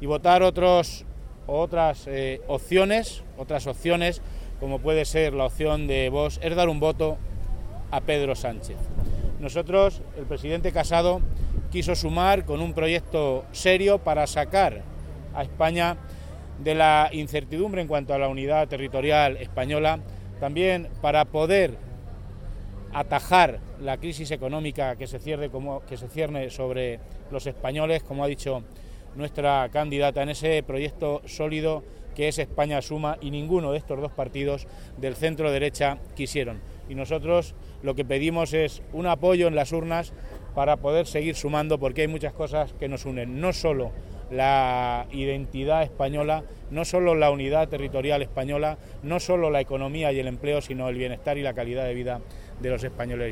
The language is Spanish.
y votar otras opciones, como puede ser la opción de Vox, es dar un voto a Pedro Sánchez. Nosotros, el presidente Casado quiso sumar con un proyecto serio para sacar a España de la incertidumbre en cuanto a la unidad territorial española, también para poder atajar la crisis económica que se cierne sobre los españoles, como ha dicho nuestra candidata, en ese proyecto sólido que es España Suma, y ninguno de estos dos partidos del centro derecha quisieron. Y nosotros lo que pedimos es un apoyo en las urnas para poder seguir sumando, porque hay muchas cosas que nos unen, no solo la identidad española, no solo la unidad territorial española, no solo la economía y el empleo, sino el bienestar y la calidad de vida de los españoles.